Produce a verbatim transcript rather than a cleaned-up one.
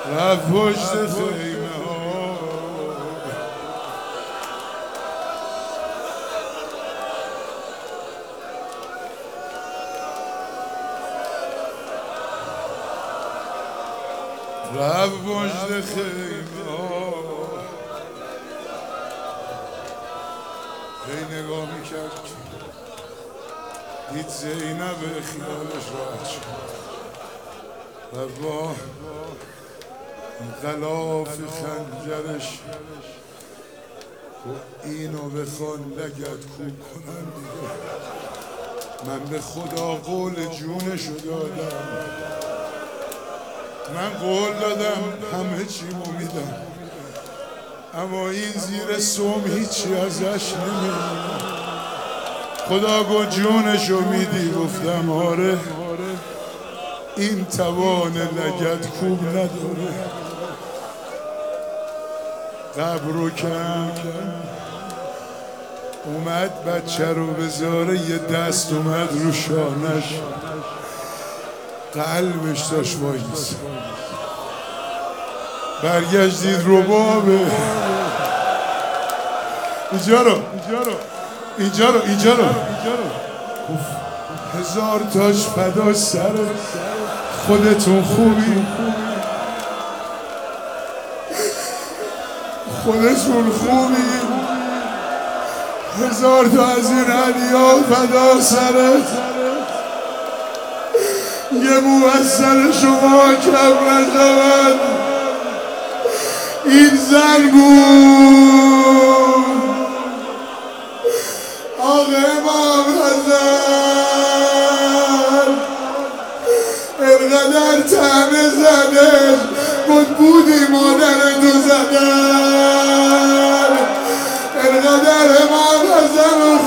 رفت پشت خیمه ها رفت پشت خیمه ها هی نگاه میکرد دید زینب خیالش راحت شد و با غلاف خنجرش و اینو بخوان لگد کوب کنن دیگه من به خدا قول جونشو دادم من قول دادم همه چیمو میدم اما این زیر سوم هیچی ازش نمیدونم خدا گفت جونشو میدی گفتم آره این توان لگد کوب نداره قبر رو کم اومد بچه رو بذاره یه دست اومد رو شانش قلبش داشت وایس برگشت دید ربابه اینجا رو اینجا رو اینجا رو هزار تاش فدا سر خودتون خوبی خودتون خوبی هزار تا از این علیا فدا سرت یه مو از سر شما کم نشود این زن بود آقا امام حسن انقدر تنه زده بود بودی مادر تو زدن انقدر امام حسن